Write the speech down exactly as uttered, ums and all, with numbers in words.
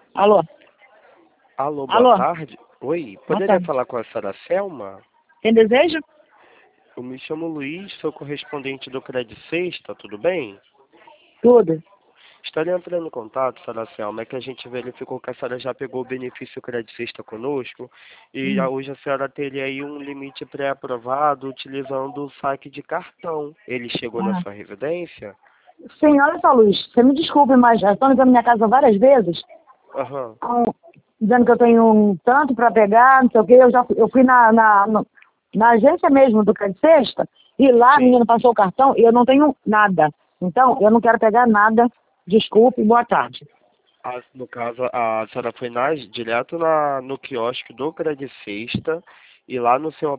Alô? Alô, boa Alô? tarde. Oi, Boa poderia tarde. falar com a senhora Selma? Tem desejo? Eu me chamo Luiz, sou correspondente do Credit Sexta, tudo bem? Tudo. Estaria entrando em contato, senhora Selma, é que a gente verificou que a senhora já pegou o benefício Credit Sexta conosco e Hum. já hoje a senhora teria aí um limite pré-aprovado utilizando o saque de cartão. Ele chegou na Ah. sua residência? Sim, olha só, Luiz, você me desculpe, mas já estão ligando na minha casa várias vezes, Aham. então, dizendo que eu tenho um tanto para pegar, não sei o quê. Eu já fui, eu fui na, na, no- na agência mesmo do Credit Sexta, e lá a Sim. menina passou o cartão e eu não tenho nada. Então, eu não quero pegar nada. Desculpe, boa tarde. Ah, no caso, a senhora foi na, direto na, no quiosque do Credit Sexta e lá no seu